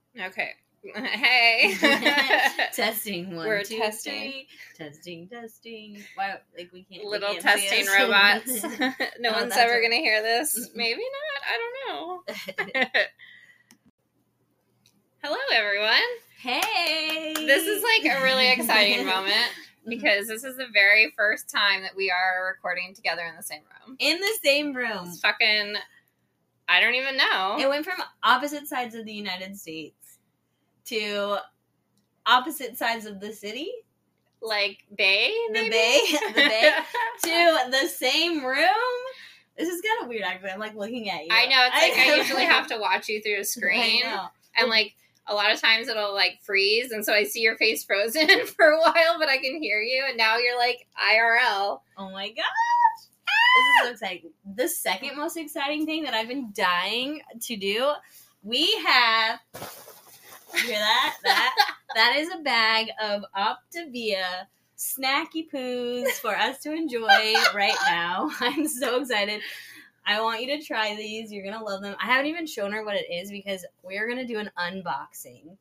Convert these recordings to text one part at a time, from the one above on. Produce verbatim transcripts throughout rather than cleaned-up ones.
Okay. Hey. Testing one. We're two, testing. Three. Testing, testing. Why? Like we can't. Little we can't testing see us. robots. No Oh, one's that's ever right. going to hear this. Maybe not. I don't know. Hello, everyone. Hey. This is like a really exciting moment because this is the very first time that we are recording together in the same room. In the same room. It's fucking, I don't even know. It went from opposite sides of the United States to opposite sides of the city. Like Bay, The maybe? Bay. The Bay. To the same room. This is kind of weird, actually. I'm like looking at you. I know. It's like I usually have to watch you through a screen. I know. And like a lot of times it'll like freeze. And so I see your face frozen for a while, but I can hear you. And now you're like I R L. Oh my gosh. This is so exciting. The second most exciting thing that I've been dying to do, we have, you hear that? That that is a bag of Optavia snacky poos for us to enjoy right now. I'm so excited. I want you to try these. You're going to love them. I haven't even shown her what it is because we're going to do an unboxing.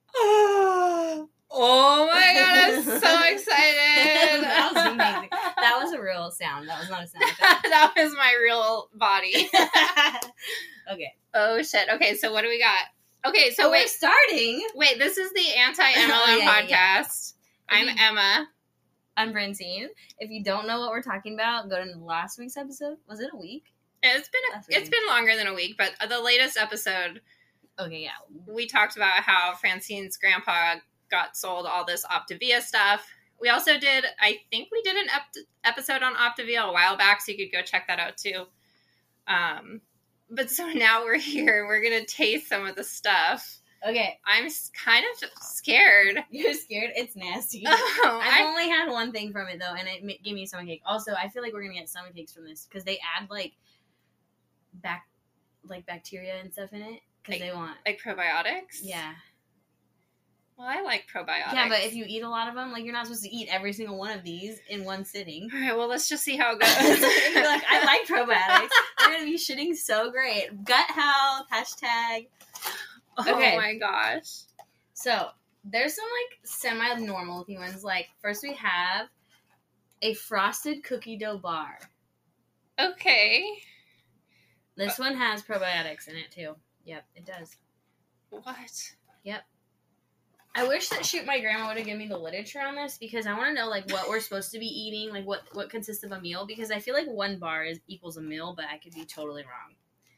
Oh my god, I'm so excited. That was amazing. That was a real sound. That was not a sound effect. That was my real body. Okay. Oh shit. Okay, so what do we got? Okay, so So wait, we're starting. wait, this is the anti-M L M Oh, yeah, yeah, podcast. I'm Mhm. Emma. I'm Francine. If you don't know what we're talking about, go to last week's episode. Was it a week? It's been Last it's week. been longer than a week, but the latest episode Okay, yeah. we talked about how Francine's grandpa got sold all this Optavia stuff. We also did, I think we did an ep- episode on Optavia a while back, so you could go check that out too. Um, but so now we're here. We're going to taste some of the stuff. Okay. I'm s- kind of scared. You're scared? It's nasty. Oh, I've I, only had one thing from it, though, and it ma- gave me a stomach ache. Also, I feel like we're going to get stomach aches from this, because they add, like, back, like bacteria and stuff in it, because Like- they want... like probiotics? Yeah. Well, I like probiotics. Yeah, but if you eat a lot of them, like, you're not supposed to eat every single one of these in one sitting. All right, well, let's just see how it You're goes. like, I like probiotics. We're going to be shitting so great. Gut health, hashtag... Oh Okay. my gosh. So, there's some, like, semi-normal looking ones. Like, first we have a frosted cookie dough bar. Okay. This one has probiotics in it, too. Yep, it does. What? I wish that, shoot, my grandma would have given me the literature on this, because I want to know, like, what we're supposed to be eating, like, what, what consists of a meal, because I feel like one bar is equals a meal, but I could be totally wrong.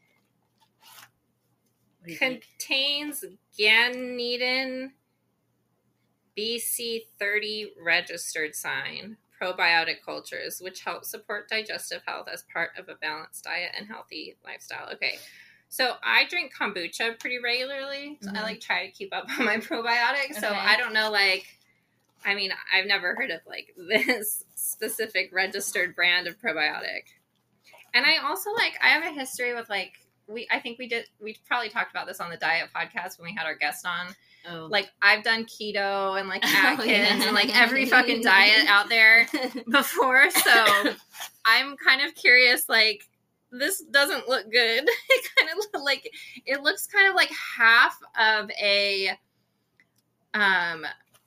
What do you think? Contains Ganeden B C thirty registered sign probiotic cultures, which help support digestive health as part of a balanced diet and healthy lifestyle. Okay, so I drink kombucha pretty regularly. So Mhm. I like try to keep up on my probiotics. So Okay. I don't know, like, I mean, I've never heard of like this specific registered brand of probiotic. And I also like, I have a history with like, we, I think we did, we probably talked about this on the diet podcast when we had our guest on. Oh. Like, I've done keto and like Oh, Atkins yeah. and like every fucking diet out there before. So I'm kind of curious, like, this doesn't look good. It kind of look like, it looks kind of like half of a, um,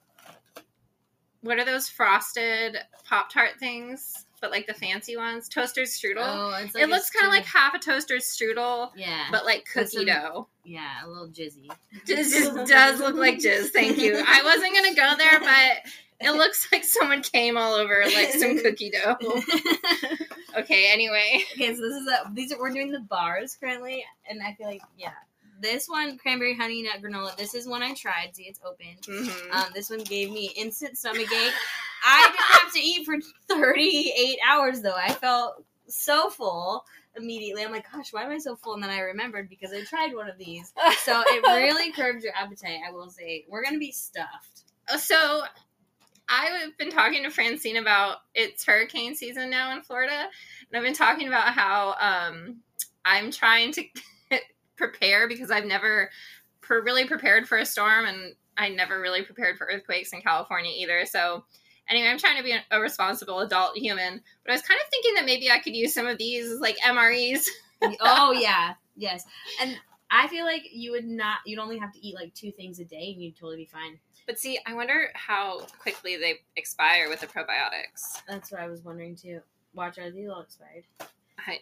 what are those frosted Pop-Tart things? But like the fancy ones, toaster strudel. Oh, it's like It looks a kind of strudel. like half a toaster strudel, Yeah. but like With cookie some- dough. Yeah, a little jizzy. It just does look like jizz. Thank you. I wasn't gonna go there, but it looks like someone came all over like some cookie dough. Okay. Anyway, Okay, so this is a these are we're doing the bars currently, and I feel like yeah, this one cranberry honey nut granola. This is one I tried. See, it's open. Mhm. Um, this one gave me instant stomach ache. I didn't have to eat for thirty-eight hours though. I felt so full immediately. I'm like, gosh, why am I so full? And then I remembered because I tried one of these. So it really curbs your appetite. I will say we're gonna be stuffed. So I've been talking to Francine about it's hurricane season now in Florida, and I've been talking about how um, I'm trying to prepare because I've never per- really prepared for a storm, and I never really prepared for earthquakes in California either. So anyway, I'm trying to be a responsible adult human, but I was kind of thinking that maybe I could use some of these as like M R Es. Oh yeah, yes. And I feel like you would not. You'd only have to eat like two things a day, and you'd totally be fine. But see, I wonder how quickly they expire with the probiotics. That's what I was wondering too. Watch, are these all expired? I,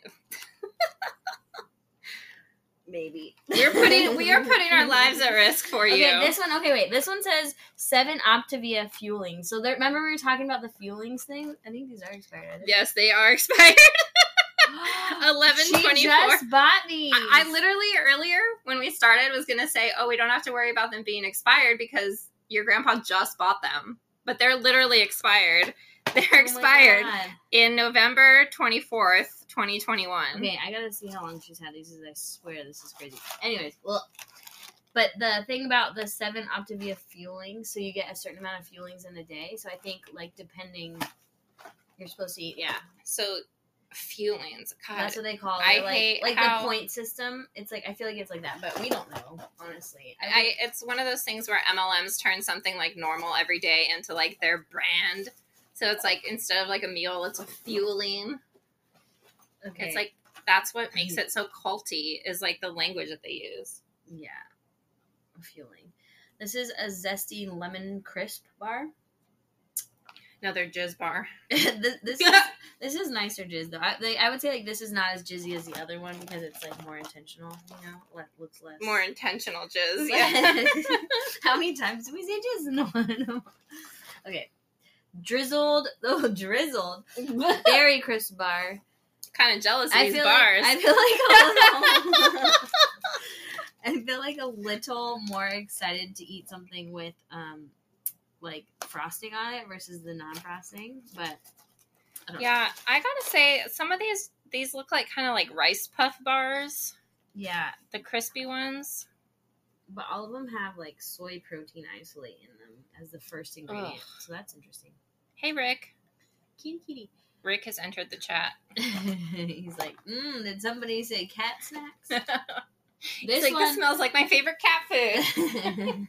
Maybe. we're putting we are putting our lives at risk for you. Okay, this one. Okay, wait. This one says seven Optavia fueling. So there, remember we were talking about the fuelings thing. I think these are expired. Are they? Yes, they are expired. eleven twenty-four. She just bought these. I, I literally earlier when we started was gonna say, oh, we don't have to worry about them being expired because your grandpa just bought them, but they're literally expired. They're Oh my expired God. in November twenty-fourth, twenty twenty-one. Okay, I gotta see how long she's had these. I swear this is crazy. Anyways, well, but the thing about the seven Optavia fueling, so you get a certain amount of fuelings in a day. So I think like depending, you're supposed to eat. Yeah, So fuelings. God, that's what they call it. I like, hate like how- the point system. It's like I feel like it's like that, but we don't know honestly. I, I, it's one of those things where M L Ms turn something like normal every day into like their brand. So it's like instead of like a meal, it's a fueling. okay. It's like that's what makes it so culty is like the language that they use. yeah, fueling. This is a zesty lemon crisp bar. No, they're jizz bar. this, this is this is nicer jizz though. I, they, I would say like this is not as jizzy as the other one because it's like more intentional. You know, like looks less More intentional jizz. Yeah. How many times do we say jizz? No, no. Okay, drizzled. Oh, drizzled berry crisp bar. Kind of jealous of I these feel bars. like I feel like a little, I feel like a little more excited to eat something with um like frosting on it versus the non-frosting, but I don't Yeah, I gotta say, some of these these look like kind of like rice puff bars, know. Yeah, the crispy ones. but all of them have like soy protein isolate in them as the first ingredient, Ugh. so that's interesting. Hey, Rick. Kitty kitty. Rick has entered the chat. He's like, mm, did somebody say cat snacks? This This like, one, this smells like my favorite cat food.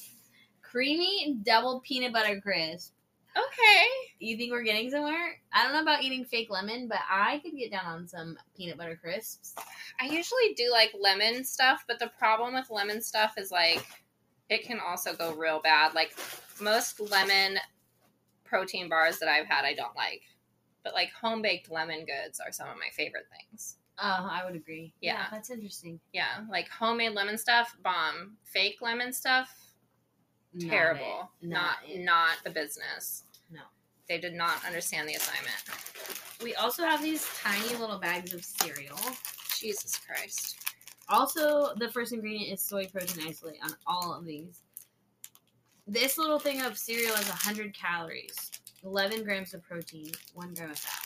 creamy double peanut butter crisp. Okay. You think we're getting somewhere? I don't know about eating fake lemon, but I could get down on some peanut butter crisps. I usually do like lemon stuff, but the problem with lemon stuff is like it can also go real bad. Like most lemon protein bars that I've had, I don't like. But like home baked lemon goods are some of my favorite things. Oh, I would agree. Yeah. That's interesting. Yeah, like homemade lemon stuff, bomb. Fake lemon stuff, Not terrible. it. Not it. not the business. No. They did not understand the assignment. We also have these tiny little bags of cereal. Jesus Christ. Also, the first ingredient is soy protein isolate on all of these. This little thing of cereal is one hundred calories, eleven grams of protein, one gram of fat.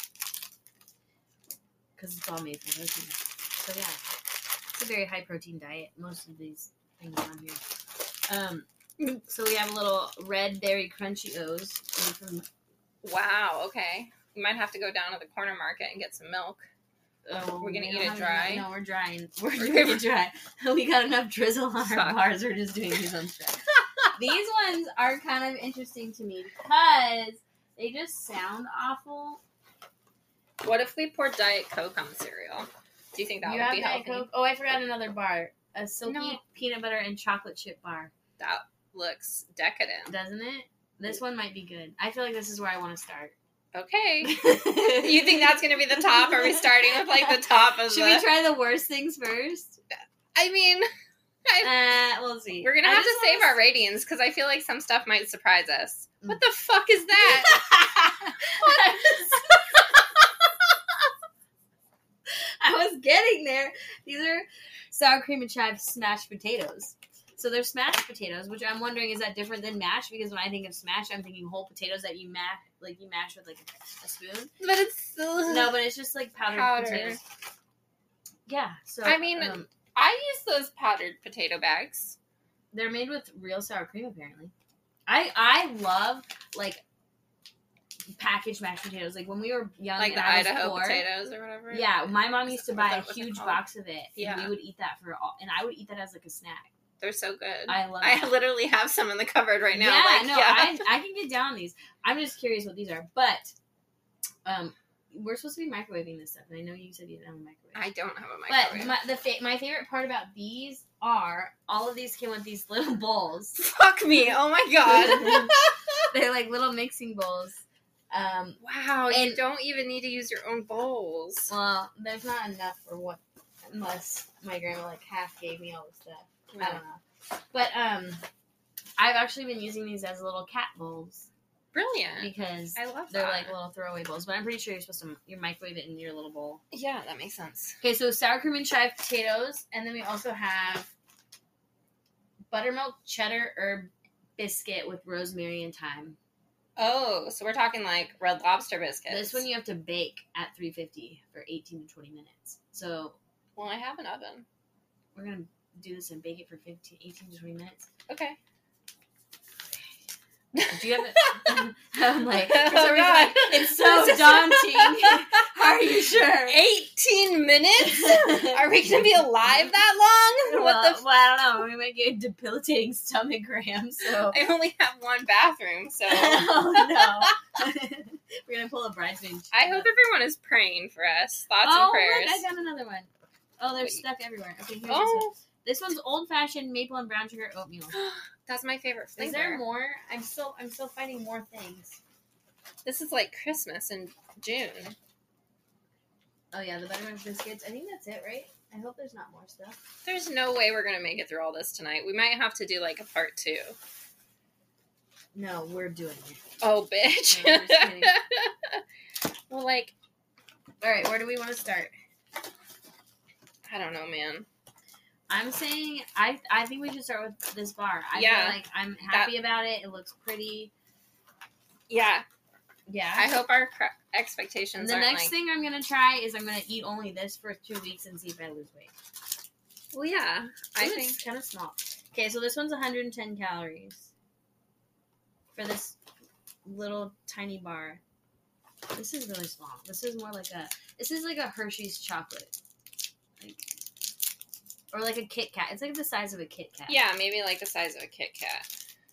Because it's all made from protein. So yeah, it's a very high protein diet. Most of these things on here. Um, so we have a little red berry crunchy O's from. Wow, okay. You might have to go down to the corner market and get some milk. Oh, We're gonna we eat don't it have dry? enough- No, we're drying. We're doing it dry. We got enough drizzle on our Fuck. bars. We're just doing these ones dry. These ones are kind of interesting to me because they just sound awful. What if we poured Diet Coke on the cereal? Do you think that you would have be Diet healthy? Coke? Oh, I forgot another bar. A silky No. peanut butter and chocolate chip bar. That looks decadent. Doesn't it? This one might be good. I feel like this is where I want to start. Okay. You think that's going to be the top? Are we starting with like the top of Should the... we try the worst things first? I mean, I... Uh, we'll see. we're going to I have to just save wanna our ratings because I feel like some stuff might surprise us. Mm. What the fuck is that? I was getting there. These are sour cream and chive smashed potatoes. So they're smashed potatoes, which I'm wondering, is that different than mashed? Because when I think of smashed, I'm thinking whole potatoes that you mash, like you mash with like a, a spoon. But it's still... No, but it's just like powdered Powder. potatoes. Yeah. So I mean, um, I use those powdered potato bags. they're made with real sour cream, apparently. I I love like packaged mashed potatoes. Like when we were young, Like and the I was Idaho four, potatoes or whatever. Yeah, my mom used to Is buy that a what they're huge called? box of it, Yeah. and we would eat that for all, and I would eat that as like a snack. They're so good. I love. I that. literally have some in the cupboard right now. Yeah, like, no, yeah. I I can get down on these. I'm just curious what these are, but um, we're supposed to be microwaving this stuff, and I know you said you didn't have a microwave. I don't have a But microwave. my, the fa- my favorite part about these are, all of these came with these little bowls. Fuck me. Oh my god. They're like little mixing bowls. Um, wow, and, you don't even need to use your own bowls. Well, there's not enough for what, unless my grandma like half gave me all the stuff. Yeah. I don't know. But um, I've actually been using these as little cat bowls. Brilliant. Because I love they're that. like little throwaway bowls. But I'm pretty sure you're supposed to you microwave it in your little bowl. Yeah, that makes sense. Okay, so sour cream and chive potatoes, and then we also have buttermilk cheddar herb biscuit with rosemary and thyme. Oh, so we're talking like Red Lobster biscuits. This one you have to bake at three fifty for eighteen to twenty minutes. So, well, I have an oven. We're going to do this and bake it for fifteen, eighteen to twenty minutes. Okay. Do you have it? I'm like, for Oh, some reason, God. like, it's so daunting. Are you sure? eighteen minutes? Are we going to be alive that long? Well, What the f- well, I don't know. We might get a debilitating stomach cramp, so. I only have one bathroom, so. Oh, no. We're going to pull a bridesmaid. I hope everyone is praying for us. Thoughts oh, and prayers. Look, I got another one. Oh, they're Wait. stuck everywhere. Okay, here's this one. Oh, This one's old-fashioned maple and brown sugar oatmeal. that's my favorite flavor. Is there more? I'm still, I'm still finding more things. This is like Christmas in June. Oh yeah, the buttermilk biscuits. I think that's it, right? I hope there's not more stuff. There's no way we're going to make it through all this tonight. We might have to do like a part two. No, we're doing it. Oh, bitch. No, I'm just kidding. Well, like, All right, where do we want to start? I don't know, man. I'm saying I I think we should start with this bar. I Yeah. feel like I'm happy about it. It looks pretty. Yeah. Yeah. I hope our cr- expectations the aren't next like... thing I'm gonna try is I'm gonna eat only this for two weeks and see if I lose weight. Well, yeah. I Ooh, think... it's kind of small. Okay, so this one's one hundred ten calories for this little tiny bar. This is really small. This is more like a. This is like a Hershey's chocolate, like, or like a Kit Kat. It's like the size of a Kit Kat. Yeah, maybe like the size of a Kit Kat.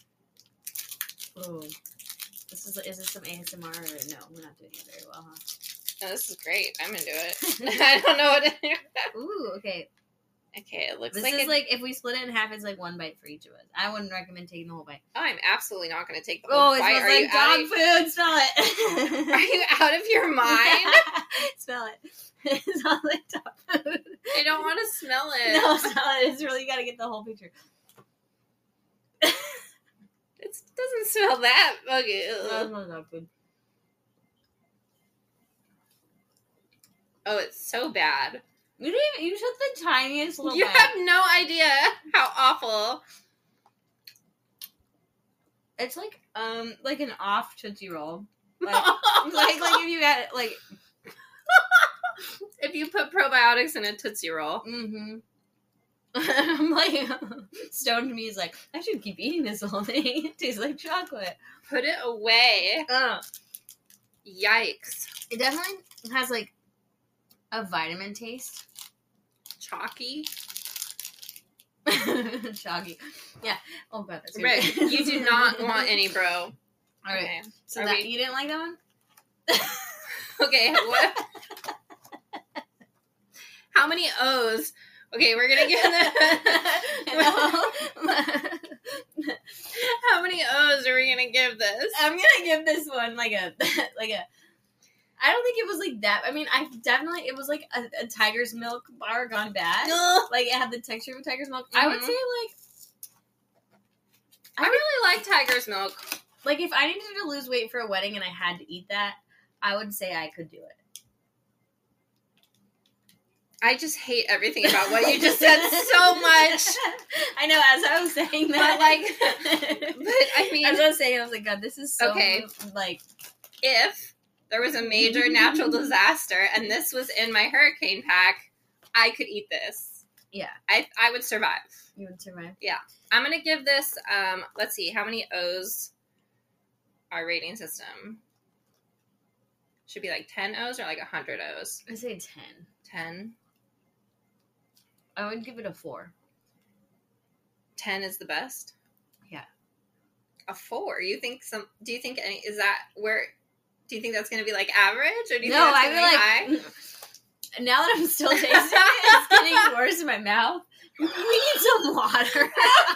Oh, this is. Is this some A S M R or no? We're not doing it very well, huh? No, this is great. I'm into it. I don't know what it is. Ooh, okay. Okay, it looks This like is a... like if we split it in half, it's like one bite for each of us. I wouldn't recommend taking the whole bite. Oh, I'm absolutely not going to take the Oh, whole it bite. smells Are you like out dog of... food. Smell it. Are you out of your mind? Smell it. It smells like dog food. I don't want to smell it. No, smell it. It's really, you gotta get the whole picture. It doesn't smell that buggy. No, it smells dog food. Oh, it's so bad. You didn't even, you took the tiniest little You bite. have no idea how awful. It's like, um, like an off Tootsie Roll. Like, like, like if you had, like... If you put probiotics in a Tootsie Roll. Mm-hmm. I'm like, Stone to me is like, I should keep eating this whole thing. It tastes like chocolate. Put it away. Ugh. Yikes. It definitely has like a vitamin taste. Chalky. Chalky. Yeah. Oh god, that's Rick, good. you do not want any, bro. All right. Okay. So Are that we- you didn't like that one? Okay, what? How many O's? Okay, we're gonna give them. How many O's are we gonna give this? I'm gonna give this one like a like a. I don't think it was like that. I mean, I definitely it was like a, a tiger's milk bar gone bad. Like it had the texture of a tiger's milk. I would Mhm. say like I really like Tiger's Milk. like if I needed to lose weight for a wedding and I had to eat that, I would say I could do it. I just hate everything about what you just said so much. I know, as I was saying that, But, like, but, I mean- as I was saying, I was like, God, this is so Okay. like If there was a major natural disaster and this was in my hurricane pack, I could eat this. Yeah. I I would survive. you would survive. I'm gonna give this. Um, let's see, how many O's? Our rating system should be like ten O's or like a hundred O's. I say ten. Ten. I would give it a four. Ten is the best. Yeah. A four. You think some? Do you think any? Is that where? Do you think that's gonna be like average, or do you No, think that's I gonna feel be like now that I'm still tasting it, it's getting worse in my mouth. We need some water.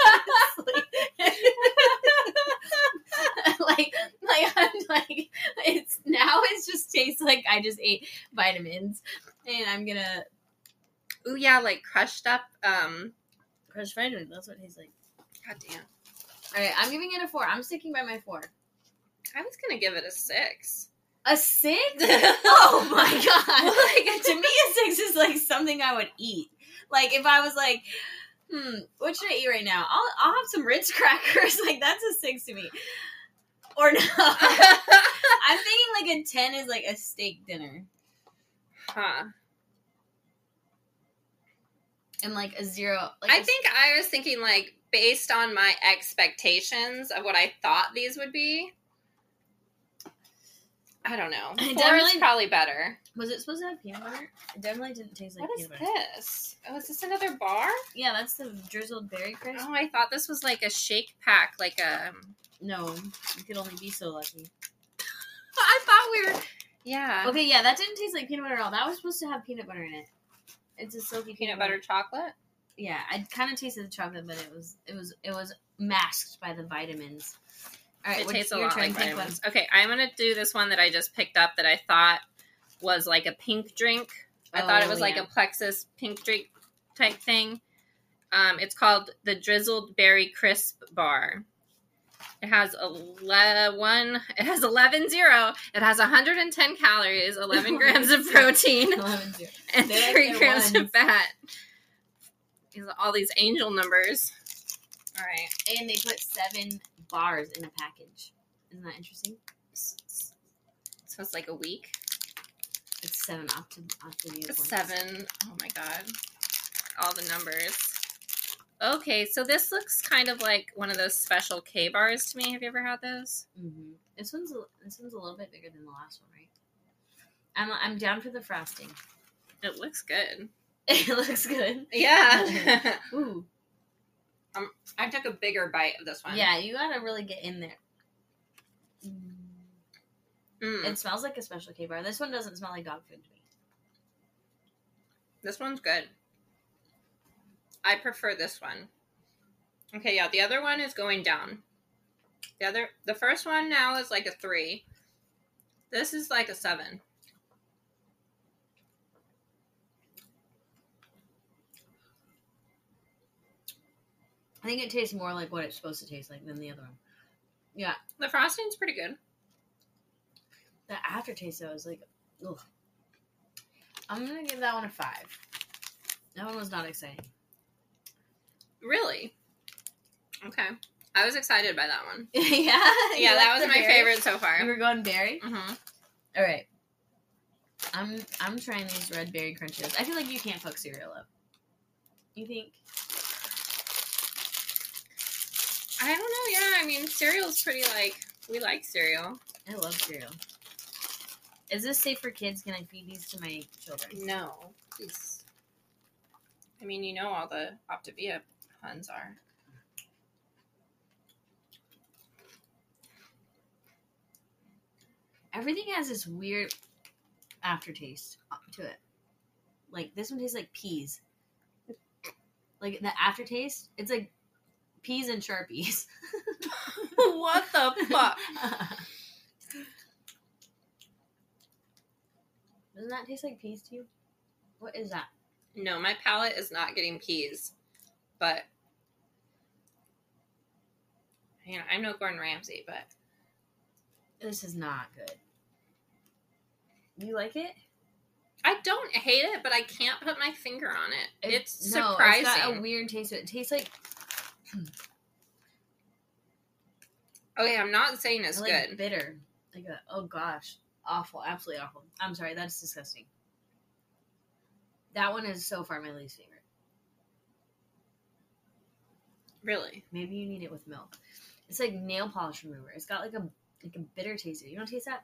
like, like I'm like, it's now it just tastes like I just ate vitamins, and I'm gonna. Ooh, yeah, like crushed up. Um, crushed vitamins. That's what it tastes like. God damn. All right, I'm giving it a four. I'm sticking by my four. I was gonna give it a six. A six? Oh my god! Like, to me, a six is like something I would eat. Like if I was like, hmm, what should I eat right now? I'll I'll have some Ritz crackers. Like that's a six to me. Or no, I'm thinking like a ten is like a steak dinner. Huh. And like a zero. Like I a, think I was thinking like based on my expectations of what I thought these would be. I don't know. It Four is definitely- probably better. was it supposed to have peanut butter? It definitely didn't taste like What is peanut butter. this? Oh, is this another bar? Yeah, that's the drizzled berry crisp. Oh, I thought this was like a shake pack, like a. No, you could only be so lucky. I thought we were. Yeah. Okay, yeah, that didn't taste like peanut butter at all. That was supposed to have peanut butter in it. It's a silky Peanut butter chocolate. Yeah, I kind of tasted the chocolate, but it was it was it was masked by the vitamins. All right, It what's tastes a your lot turn? like Pick vitamins. Okay, I'm gonna do this one that I just picked up that I thought was like a pink drink. I thought it Oh, was like yeah. a Plexus pink drink type thing. Um, it's called the Drizzled Berry Crisp Bar. It has ele- one. It has eleven zero. It has one hundred ten calories, eleven grams of protein, eleven zero. and They like three their grams ones. of fat. These are all these angel numbers. All right. And they put seven bars in a package. Isn't that interesting? So it's like a week. It's seven opti- optimal. It's seven. Oh my god. All the numbers. Okay, so this looks kind of like one of those special K bars to me. Have you ever had those? Mm-hmm. This one's a, this one's a little bit bigger than the last one, right? I'm I'm down for the frosting. It looks good. It looks good. Yeah. Ooh. I took a bigger bite of this one. Yeah, you gotta really get in there. Mm, It smells like a special K bar. This one doesn't smell like dog food to me. this one's good. I prefer this one. Okay, yeah, the other one is going down. The other, the first one now is like a three. This is like a seven. I think it tastes more like what it's supposed to taste like than the other one. Yeah. The frosting's pretty good. The aftertaste though is like, ugh. I'm gonna give that one a five. That one was not exciting. Really? Okay. I was excited by that one. yeah. Yeah, you that like was the my berry? favorite so far. You were going berry. Mm-hmm. All right. I'm I'm trying these red berry crunches. I feel like you can't fuck cereal up. You think? I don't know. Yeah, I mean, cereal's pretty like we like cereal. I love cereal. Is this safe for kids? Can I feed these to my children? No, please. I mean, you know, all the Optavia puns are. Everything has this weird aftertaste to it. Like this one tastes like peas. Like the aftertaste, it's like peas and Sharpies. What the fuck? Doesn't that taste like peas to you? What is that? No, my palate is not getting peas, but you know, I'm no Gordon Ramsay, but This is not good. You like it? I don't hate it, but I can't put my finger on it. It- It's no, surprising. It's got a weird taste to it. It tastes like Okay, I'm not saying it's like good. bitter. Like a oh gosh, awful, absolutely awful. I'm sorry, that's disgusting. That one is so far my least favorite. Really? Maybe you need it with milk. It's like nail polish remover. It's got like a like a bitter taste to it. You don't taste that?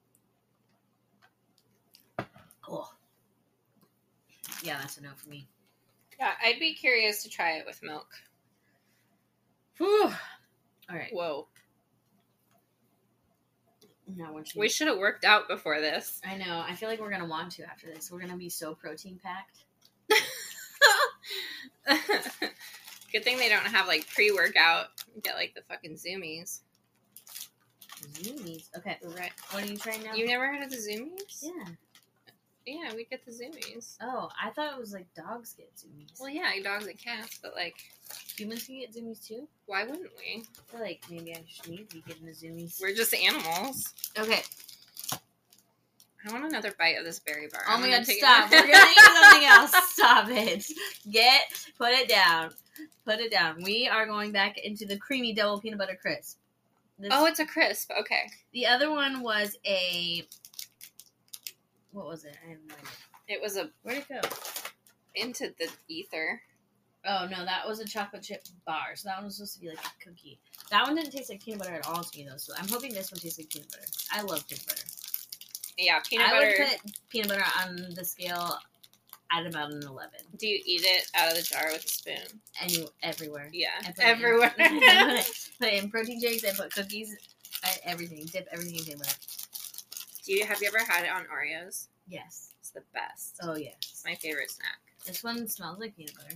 Oh. Yeah, that's a no for me. Yeah, I'd be curious to try it with milk. Whew. All right. Whoa. Now once We should have worked out before this. I know. I feel like we're gonna want to after this. We're gonna be so protein packed. Good thing they don't have like pre-workout. You get like the fucking Zoomies. Zoomies. Okay. Right. What are you trying now? You never heard of the Zoomies? Yeah. Yeah, we get the Zoomies. Oh, I thought it was like dogs get Zoomies. Well, yeah, dogs and cats, but like humans can get Zoomies too? Why wouldn't we? I feel like maybe I just need to be getting the Zoomies. We're just animals. Okay. I want another bite of this berry bar. Oh I'm my gonna god, take stop. It We're gonna eat something else. Stop it. Get, put it down. Put it down. We are going back into the creamy double peanut butter crisp. This, oh, it's a crisp. Okay. The other one was a, what was it? I have no idea. It was a, Where'd it go? into the ether. Oh, no, that was a chocolate chip bar. So that one was supposed to be like a cookie. That one didn't taste like peanut butter at all to me, though. So I'm hoping this one tastes like peanut butter. I love peanut butter. Yeah, peanut I butter. would put peanut butter on the scale at about an eleven. Do you eat it out of the jar with a spoon? Any, everywhere. Yeah, I put everywhere. It in, I put, it, put it in protein shakes. I put cookies. I, everything. Dip everything in peanut butter. Do you have you ever had it on Oreos? Yes. It's the best. Oh, yes. It's my favorite snack. This one smells like peanut butter.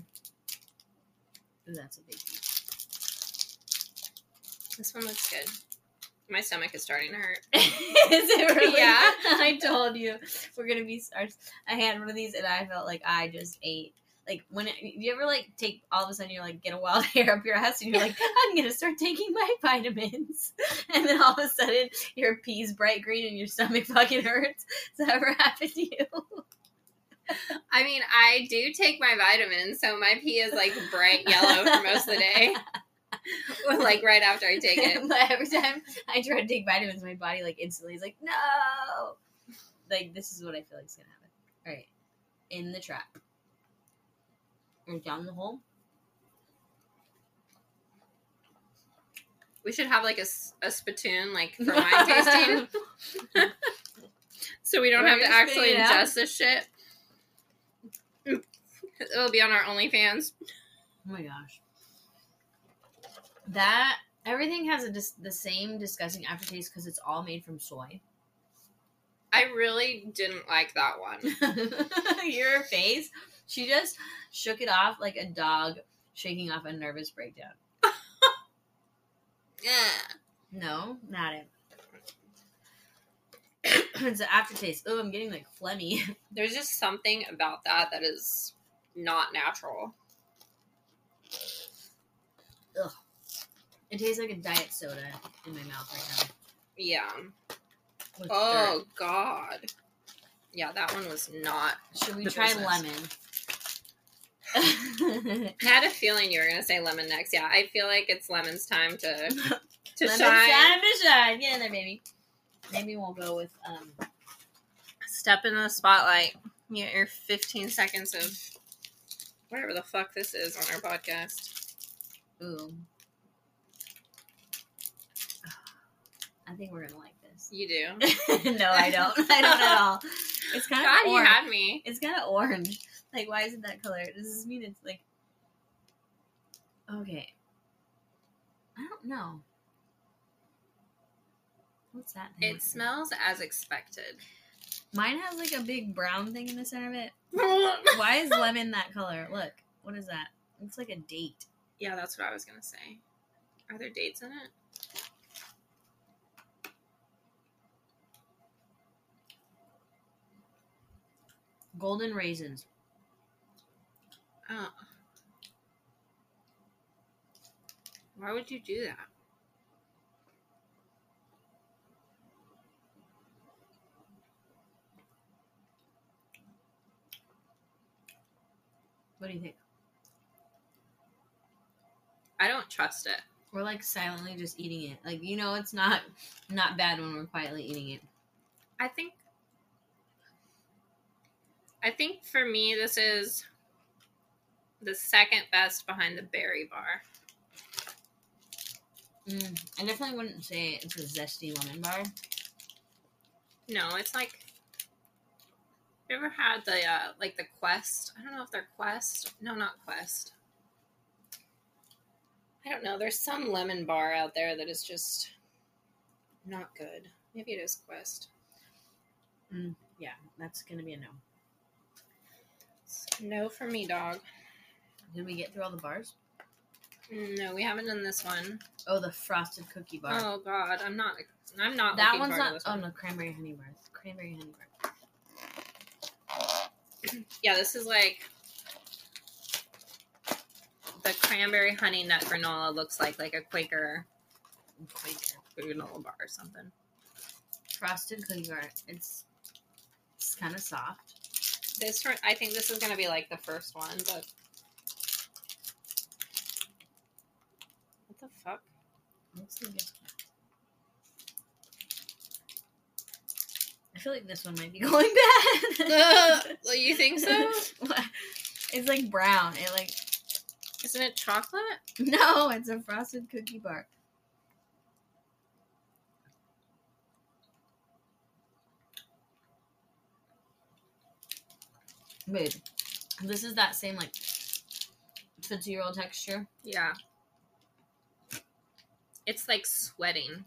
Ooh, that's a big piece. This one looks good. My stomach is starting to hurt. Is it really? Yeah. I told you we're gonna be stars. I had one of these and I felt like I just ate. Like when it, you ever like take all of a sudden you're like get a wild hair up your ass and you're like I'm gonna start taking my vitamins and then all of a sudden your pee's bright green and your stomach fucking hurts. Does that ever happen to you? I mean, I do take my vitamins, so my pee is like bright yellow for most of the day. Like right after I take it. But every time I try to take vitamins, my body like instantly is like, no. Like this is what I feel like is gonna happen. All right, in the trap, and down the hole. We should have like a, a spittoon, like for wine tasting, so we don't We're have to just actually spitting it out? ingest this shit. It'll be on our OnlyFans. Oh my gosh. That everything has a dis- the same disgusting aftertaste because it's all made from soy. I really didn't like that one. Your face, she just shook it off like a dog shaking off a nervous breakdown. Yeah. No, not it. It's an aftertaste. Oh, I'm getting like phlegmy. There's just something about that that is not natural. Ugh. It tastes like a diet soda in my mouth right Yeah. now. With Oh, God. Yeah, that one was not. dirt. Should we the try business. lemon? I had a feeling you were going to say lemon next. Yeah, I feel like it's lemon's time to, to Lemon shine. time to shine. Get in there, baby. Maybe we'll go with um. Step in the spotlight. You get your fifteen seconds of whatever the fuck this is on our podcast. Ooh. I think we're gonna like this. You do. No, I don't. I don't at all. It's kind God, of you orange. had me. It's kind of orange. Like, why is it that color? Does this mean it's like? Okay. I don't know. What's that thing? It smells as expected. Mine has like a big brown thing in the center of it. Why is lemon that color? Look, what is that? Looks like a date. Yeah, that's what I was going to say. Are there dates in it? Golden raisins. Oh. Why would you do that? What do you think? I don't trust it. We're like silently just eating it. Like, you know, it's not not bad when we're quietly eating it. I think I think for me this is the second best behind the berry bar. Mm, I definitely wouldn't say it's a zesty lemon bar. No, it's like you ever had the uh like the Quest? I don't know if they're Quest. No, not Quest. I don't know. There's some lemon bar out there that is just not good. Maybe it is Quest. Mm, yeah, that's gonna be a no. No for me, dog. Did we get through all the bars? No, we haven't done this one. Oh, the frosted cookie bar. Oh God, I'm not. I'm not. That looking one's forward to not. this Oh one. no, cranberry honey bar. Cranberry honey bar. Yeah, this is like the cranberry honey nut granola looks like like a Quaker, Quaker granola bar or something. Frosted cookie bar. It's it's kind of soft. This one, I think this is gonna be like the first one, but what the fuck? Looks like it's... I feel like this one might be going bad. uh, well, you think so? It's like brown. It like Isn't it chocolate? no, it's a frosted cookie bar. Babe, this is that same like Tootsie Roll texture. Yeah. It's like sweating.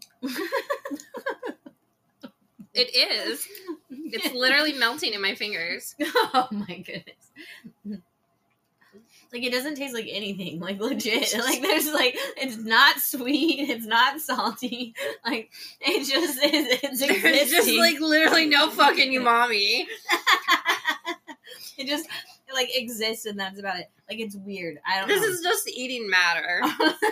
It is. It's literally melting in my fingers. Oh my goodness. Like it doesn't taste like anything. Like legit. Like there's like it's not sweet. It's not salty. Like it just is. It's There's existing. just like literally no fucking umami. It just like exists and that's about it. Like it's weird. I don't This know. is just eating matter.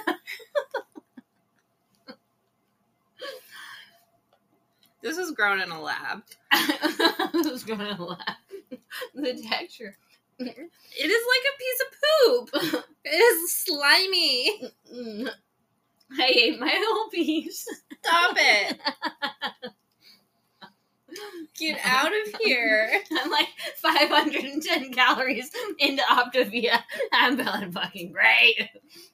This was grown in a lab. Who's gonna laugh? The texture. It is like a piece of poop. It is slimy. Mm. I ate my whole piece. Stop it. Get out of here. I'm like five hundred ten calories into Optavia. I'm feeling fucking great.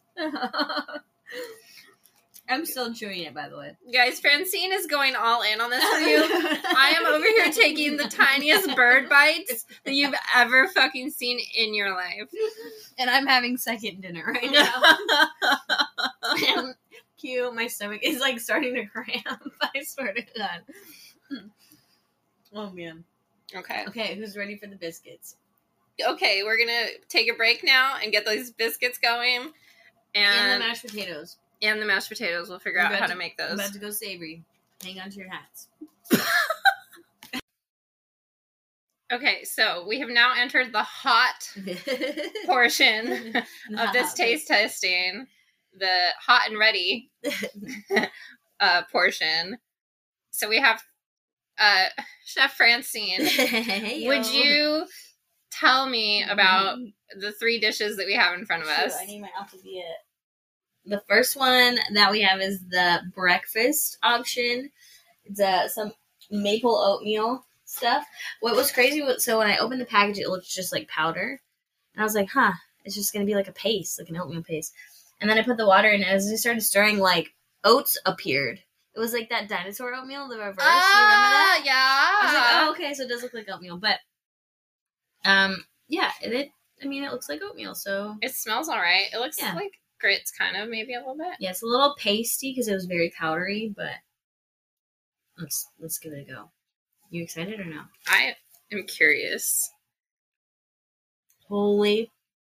I'm still chewing it, by the way. Guys, Francine is going all in on this review. I am over here taking the tiniest bird bites that you've ever fucking seen in your life. And I'm having second dinner right now. And cue, my stomach is like starting to cramp. I swear to God. Oh man. Okay. Okay, who's ready for the biscuits? Okay, we're gonna take a break now and get those biscuits going. And, And, the mashed potatoes. and the mashed potatoes. We'll figure I'm out about how to- to make I'm those. about to go savory. Hang on to your hats. Okay, so we have now entered the hot portion of this taste testing. The hot and ready uh, portion. So we have uh, Chef Francine. Hey, Would yo. you tell me about the three dishes that we have in front of Shoot, us? I need my Optavia. The first one that we have is the breakfast option. It's uh, some maple oatmeal stuff. What was crazy was, so when I opened the package, it looked just like powder. And I was like, huh, it's just going to be like a paste, like an oatmeal paste. And then I put the water in, and as I started stirring, like, oats appeared. It was like that dinosaur oatmeal, the reverse. Ah, you remember that? yeah. I was like, oh, okay, so it does look like oatmeal. But, um, yeah, it, it I mean, it looks like oatmeal, so... It smells all right. It looks Yeah. like grits, kind of, maybe a little bit. Yeah, it's a little pasty because it was very powdery, but let's let's give it a go. You excited or no? I am curious. Holy!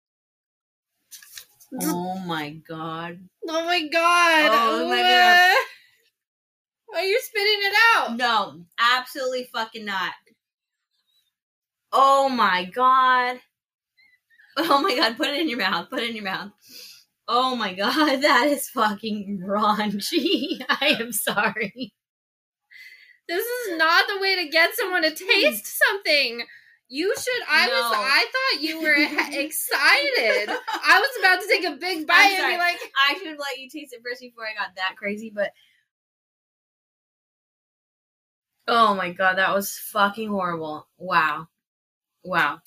Oh my god! Oh my god! Oh my What? God. Why are you spitting it out? No, absolutely fucking not. Oh my god! Oh my god! Put it in your mouth. Put it in your mouth. Oh my god, that is fucking raunchy. I am sorry. This is not the way to get someone to taste something. You should. I No. was. I thought you were he- excited. I was about to take a big bite and sorry. be like, I should have let you taste it first before I got that crazy, but oh my god, that was fucking horrible. Wow. Wow.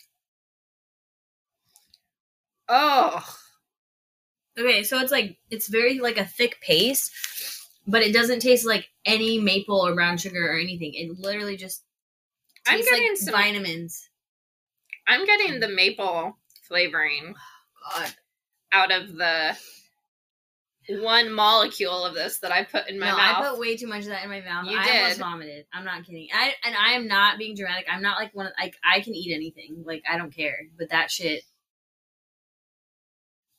oh. Okay, so it's like it's very like a thick paste, but it doesn't taste like any maple or brown sugar or anything. It literally just I'm tastes getting like some. vitamins. I'm getting the maple flavoring God. out of the one molecule of this that I put in my no, mouth. I put way too much of that in my mouth. You I did. almost vomited. I'm not kidding. I and I am not being dramatic. I'm not like one of like I can eat anything. Like I don't care. But that shit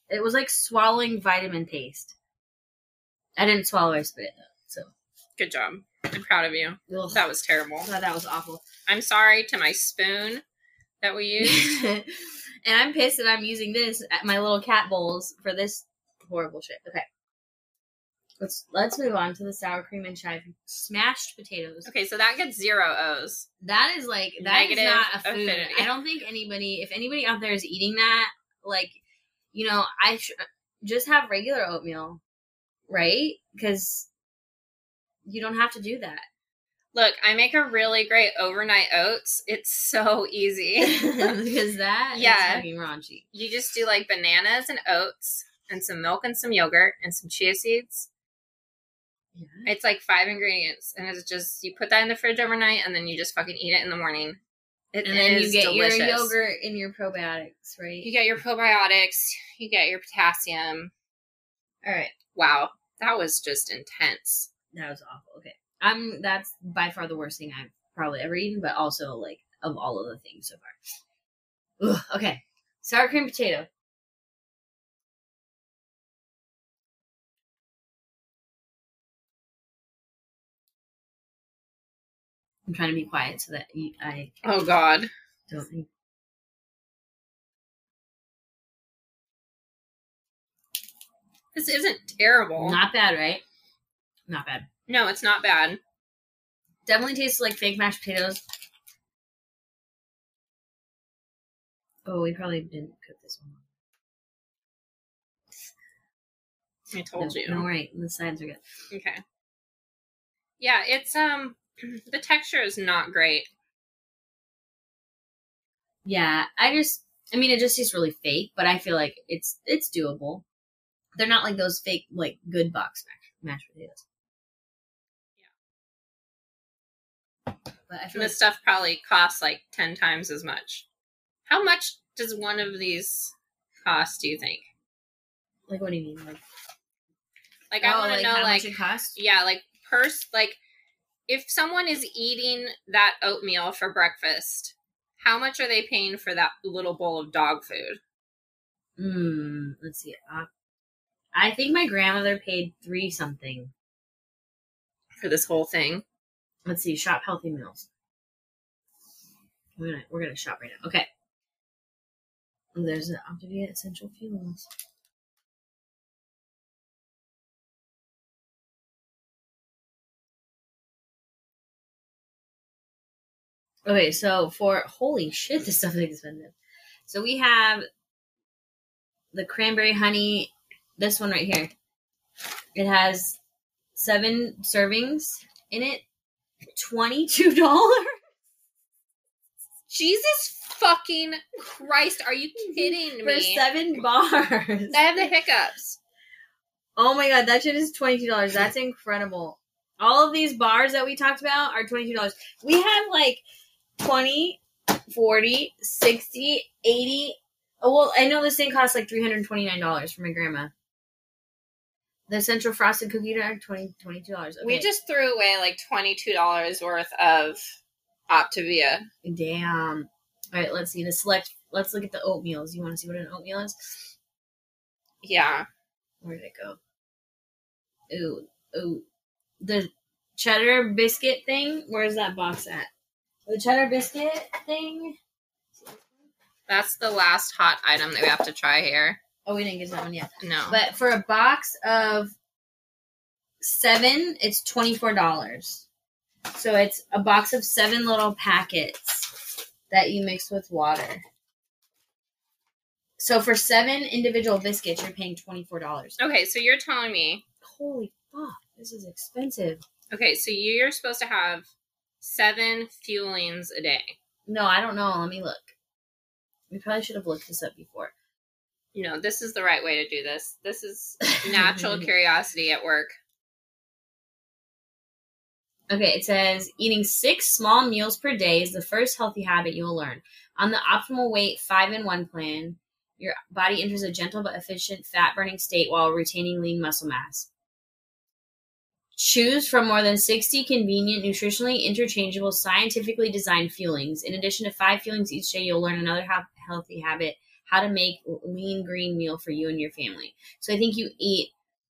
It was like swallowing vitamin paste. I didn't swallow, I spit it though. So good job. I'm proud of you. Ugh. That was terrible. I thought that was awful. I'm sorry to my spoon that we used. And I'm pissed that I'm using this at my little cat bowls for this horrible shit. Okay. Let's let's move on to the sour cream and chive smashed potatoes. Okay, so that gets zero O's. That is like that Negative is not a food. affinity. I don't think anybody, if anybody out there is eating that, like, you know, I sh- just have regular oatmeal, right? Because you don't have to do that. Look, I make a really great overnight oats. It's so easy. Because that yeah. is fucking raunchy. You just do like bananas and oats and some milk and some yogurt and some chia seeds. Yeah. It's like five ingredients, and it's just you put that in the fridge overnight, and then you just fucking eat it in the morning. It and then is you get delicious. your yogurt and your probiotics, right? You get your probiotics, you get your potassium. All right. Wow, that was just intense. That was awful. Okay, I'm. That's by far the worst thing I've probably ever eaten, but also like of all of the things so far. Ugh, okay, sour cream potato. I'm trying to be quiet so that you, I. Oh God. Don't think. This isn't terrible. Not bad, right? Not bad. No, it's not bad. Definitely tastes like fake mashed potatoes. Oh, we probably didn't cook this one. I told no, you. No, right. The sides are good. Okay. Yeah, it's, um, the texture is not great. Yeah, I just, I mean, it just tastes really fake, but I feel like it's it's doable. They're not like those fake, like, good box mash, mashed potatoes. Yeah. But I feel This like, stuff probably costs like ten times as much. How much does one of these cost, do you think? like, what do you mean? Like, Like, I oh, want to like know, how like, much it costs? yeah, like, purse, like, if someone is eating that oatmeal for breakfast, how much are they paying for that little bowl of dog food? Hmm, let's see. Uh, I think my grandmother paid three something. For this whole thing? Let's see, shop healthy meals. We're gonna we're gonna shop right now. Okay. There's an Optavia Essential Fuels. Okay, so for holy shit, this stuff is expensive. So we have the cranberry honey, this one right here. It has seven servings in it. Twenty-two dollars. Jesus fucking Christ, are you kidding me? For seven bars. I have the hiccups. Oh my god, that shit is twenty-two dollars. That's incredible. All of these bars that we talked about are twenty-two dollars. We have like twenty, forty, sixty, eighty. Oh, well, I know this thing costs like three hundred twenty-nine dollars for my grandma. The Central Frosted Cookie Dough, twenty, twenty-two dollars. Okay. We just threw away like twenty-two dollars worth of Optavia. Damn. All right, let's see. To select, let's look at the oatmeals. You want to see what an oatmeal is? Yeah. Where did it go? Ooh, ooh. The cheddar biscuit thing? Where's that box at? The cheddar biscuit thing? That's the last hot item that we have to try here. Oh, we didn't get that one yet. No. But for a box of seven, it's twenty-four dollars. So it's a box of seven little packets that you mix with water. So for seven individual biscuits, you're paying twenty-four dollars. Okay, so you're telling me... Holy fuck, this is expensive. Okay, so you're supposed to have seven fuelings a day. No, I don't know. Let me look. We probably should have looked this up before. You know, this is the right way to do this. This is natural curiosity at work. Okay, it says, eating six small meals per day is the first healthy habit you will learn. On the Optimal Weight five in one plan, your body enters a gentle but efficient fat-burning state while retaining lean muscle mass. Choose from more than sixty convenient, nutritionally interchangeable, scientifically designed fuelings. In addition to five fuelings each day, you'll learn another ha- healthy habit, how to make lean green meal for you and your family. So I think you eat.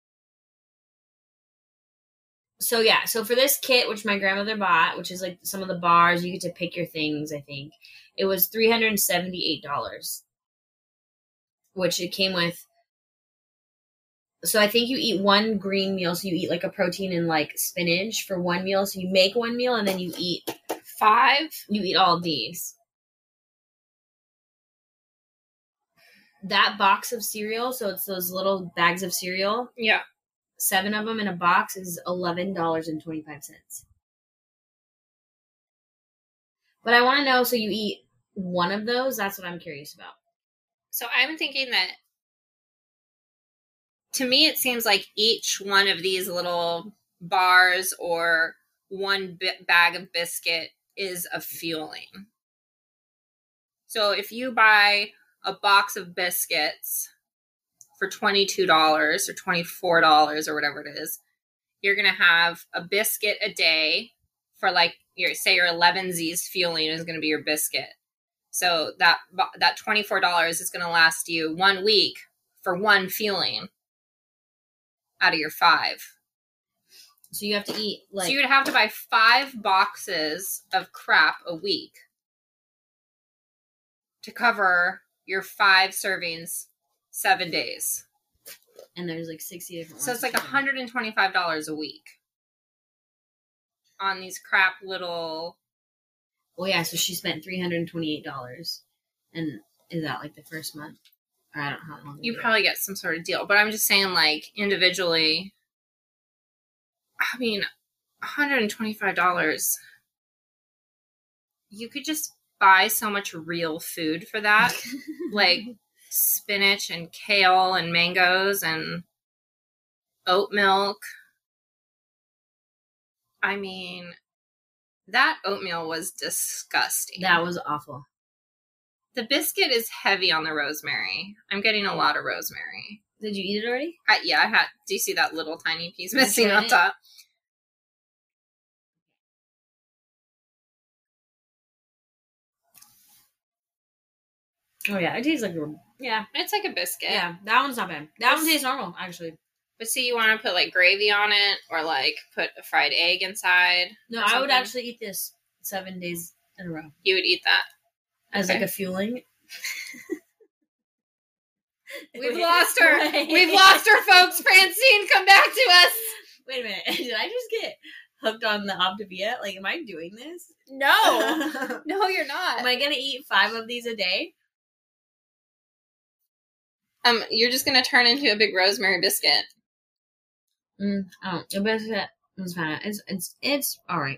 So yeah, so for this kit, which my grandmother bought, which is like some of the bars, you get to pick your things, I think. It was three hundred seventy-eight dollars, which it came with. So I think you eat one green meal. So you eat like a protein and like spinach for one meal. So you make one meal and then you eat five. You eat all of these. That box of cereal, so it's those little bags of cereal. Yeah. Seven of them in a box is eleven dollars and twenty-five cents. But I want to know, so you eat one of those? That's what I'm curious about. So I'm thinking that, to me, it seems like each one of these little bars or one bi- bag of biscuit is a fueling. So if you buy a box of biscuits for twenty-two dollars or twenty-four dollars or whatever it is, you're going to have a biscuit a day for like, your say your eleven Z's fueling is going to be your biscuit. So that that twenty-four dollars is going to last you one week for one fueling out of your five. So you have to eat like... So you would have to buy five boxes of crap a week to cover your five servings seven days. And there's like sixty different ones. So it's like one hundred twenty-five dollars a week on these crap little... Well, yeah, so she spent three hundred twenty-eight dollars. And is that like the first month? Or I don't know how long. You probably get some sort of deal. But I'm just saying, like, individually, I mean, one hundred twenty-five dollars. You could just buy so much real food for that. Like spinach and kale and mangoes and oat milk. I mean, that oatmeal was disgusting. That was awful. The biscuit is heavy on the rosemary. I'm getting a lot of rosemary. Did you eat it already? I, yeah, I had. Do you see that little tiny piece missing on top? Oh yeah, it tastes like a... Yeah. It's like a biscuit. Yeah, that one's not bad. That one tastes normal, actually. But see, you want to put like gravy on it or like put a fried egg inside? No, I would actually eat this seven days in a row. You would eat that? As okay. like a fueling. We've lost her. We've lost her, folks. Francine, come back to us. Wait a minute. Did I just get hooked on the Optavia? Like, am I doing this? No. No, you're not. Am I going to eat five of these a day? Um, you're just going to turn into a big rosemary biscuit. Mm, oh, the biscuit is fine. It's, it's, it's all right.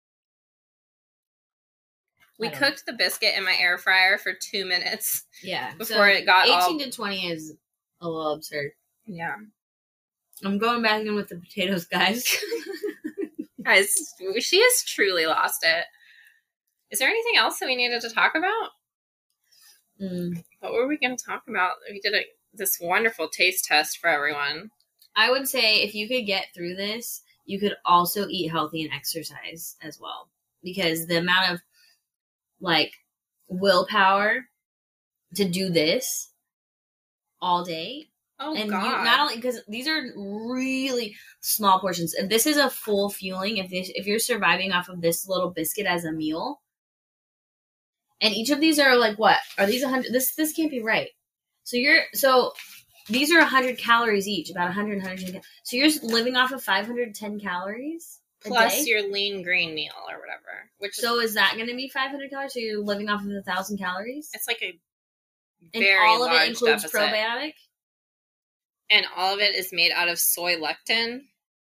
We cooked the biscuit in my air fryer for two minutes. Yeah. Before so it got eighteen all... to twenty is a little absurd. Yeah. I'm going back in with the potatoes, guys. Guys, she has truly lost it. Is there anything else that we needed to talk about? Mm. What were we going to talk about? We did a, this wonderful taste test for everyone. I would say if you could get through this, you could also eat healthy and exercise as well. Because the amount of, like, willpower to do this all day. Oh, and God. You, not only, because these are really small portions. If this is a full fueling, if this, if you're surviving off of this little biscuit as a meal, and each of these are like, what? Are these one hundred? This this can't be right. So you're, so these are one hundred calories each, about one hundred, one hundred ten. So you're living off of five hundred ten calories a plus day? your lean green meal or whatever. Which So is, is that going to be five hundred calories? So you're living off of one thousand calories? it's like a And very all of large it includes deficit. probiotic? And all of it is made out of soy lectin.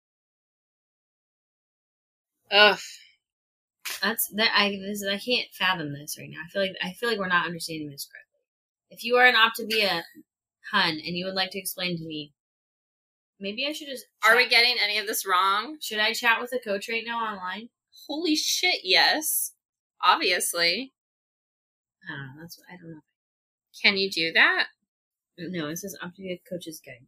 Ugh. That's that. I this, I can't fathom this right now. I feel like I feel like we're not understanding this correctly. If you are an Optavia Hun and you would like to explain to me, maybe I should just. Are chat. we getting any of this wrong? Should I chat with a coach right now online? Holy shit, yes. Obviously. I don't know. That's I don't know. Can you do that? No, it says Optavia Coach's Guide.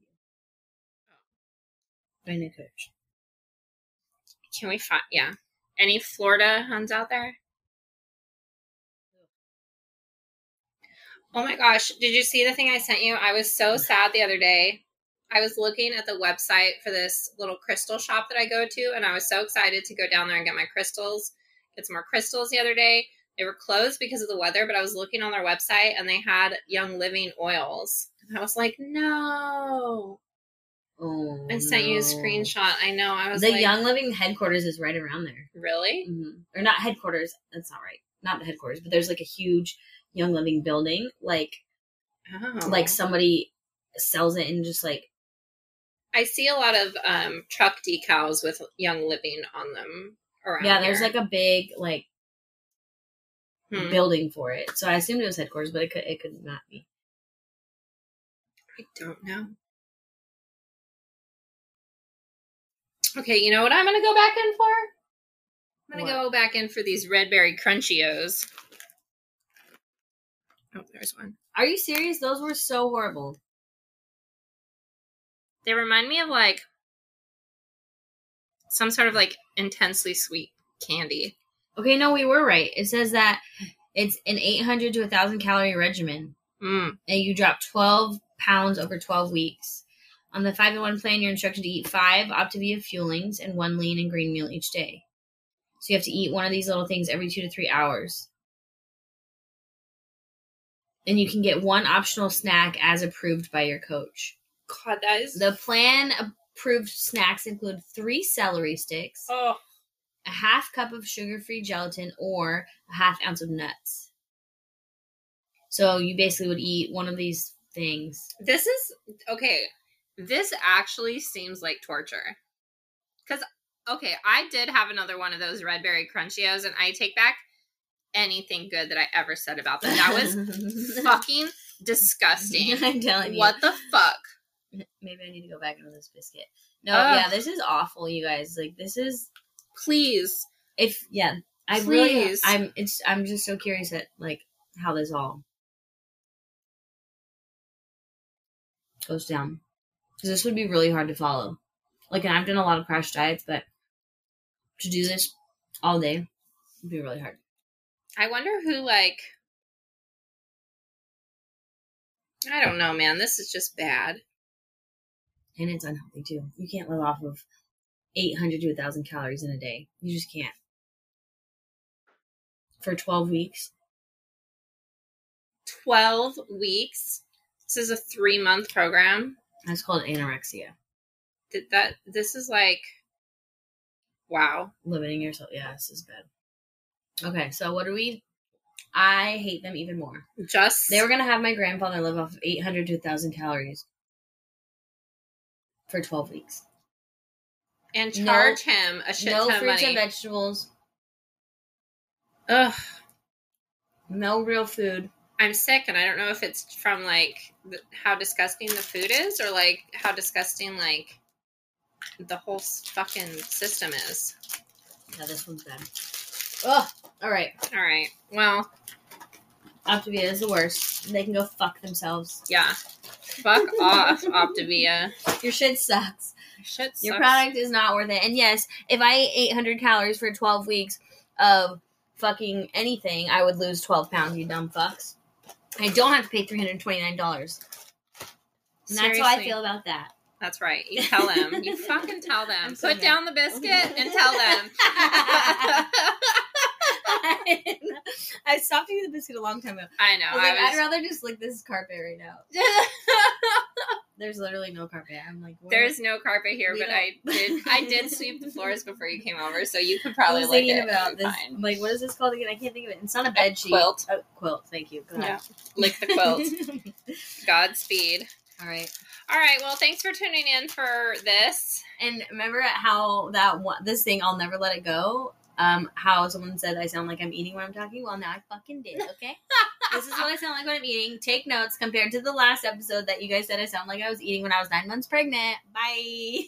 Find a coach. Can we find, yeah. Any Florida Huns out there? Oh my gosh. Did you see the thing I sent you? I was so sad the other day. I was looking at the website for this little crystal shop that I go to, and I was so excited to go down there and get my crystals, get some more crystals the other day. They were closed because of the weather, but I was looking on their website, and they had Young Living oils. And I was like, no. Oh, I sent no. you a screenshot. I know. I was the like, Young Living headquarters is right around there. Really? Mm-hmm. Or not headquarters. That's not right. Not the headquarters, but there's like a huge Young Living building. Like, oh. like somebody sells it and just like. I see a lot of um, truck decals with Young Living on them around Yeah, there's here. like a big like Hmm. building for it. So I assumed it was headquarters, but it could it could not be. I don't know. Okay, you know what I'm going to go back in for? I'm going to go back in for these Red Berry Crunchios. Oh, there's one. Are you serious? Those were so horrible. They remind me of like some sort of like intensely sweet candy. Okay, no, we were right. It says that it's an eight hundred to one thousand calorie regimen. Mm. And you drop twelve pounds over twelve weeks. On the five in one plan, you're instructed to eat five Optavia Fuelings and one lean and green meal each day. So you have to eat one of these little things every two to three hours. And you can get one optional snack as approved by your coach. God, that is... The plan approved snacks include three celery sticks, oh. a half cup of sugar-free gelatin, or a half ounce of nuts. So you basically would eat one of these things. This is... Okay, this actually seems like torture. Because, okay, I did have another one of those Red Berry Crunchios, and I take back anything good that I ever said about them. That was fucking disgusting. I'm telling you. What the fuck? Maybe I need to go back into this biscuit. No, Ugh. yeah, this is awful, you guys. Like, this is... Please. If, yeah, I Please. really... I'm, it's, I'm just so curious at, like, how this all goes down. Because this would be really hard to follow. Like, and I've done a lot of crash diets, but to do this all day would be really hard. I wonder who, like... I don't know, man. This is just bad. And it's unhealthy, too. You can't live off of eight hundred to one thousand calories in a day. You just can't. For twelve weeks. twelve weeks? This is a three-month program. That's called anorexia. Did that... This is like... Wow. Limiting yourself. Yeah, this is bad. Okay, so what do we... I hate them even more. Just... They were going to have my grandfather live off of eight hundred to one thousand calories for twelve weeks. And charge no, him a shit no ton of fruits money. and vegetables. Ugh. No real food. I'm sick, and I don't know if it's from, like, the, how disgusting the food is, or, like, how disgusting, like, the whole fucking system is. Yeah, this one's bad. Ugh. All right. All right. Well. Optavia is the worst. They can go fuck themselves. Yeah. Fuck off, Optavia. Your shit sucks. Shit sucks. Your product is not worth it. And yes, if I ate eight hundred calories for twelve weeks of fucking anything, I would lose twelve pounds, you dumb fucks. I don't have to pay three hundred twenty-nine dollars. And that's Seriously. how I feel about that. That's right. You tell them. You fucking tell them. I'm so Put mad. down the biscuit and tell them. I stopped eating the biscuit a long time ago. I know. I was like, I was... I'd rather just lick this carpet right now. There's literally no carpet. I'm like, where? There's no carpet here, We but don't- I did. I did sweep the floors before you came over, so you could probably I was lick thinking it. about and this. fine. Like, what is this called again? I can't think of it. It's not a bed sheet. quilt. A quilt. Thank you. Go ahead. Yeah, lick the quilt. Godspeed. All right. All right. Well, thanks for tuning in for this. And remember how that one, this thing, I'll never let it go. Um, how someone said I sound like I'm eating when I'm talking. Well, now I fucking did. Okay. This is what I sound like when I'm eating. Take notes compared to the last episode that you guys said I sound like I was eating when I was nine months pregnant. Bye.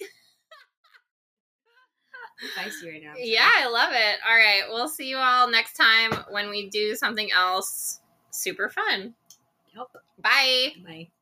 I'm feisty right now. I'm sorry. Yeah, I love it. All right. We'll see you all next time when we do something else super fun. Yep. Bye. Bye.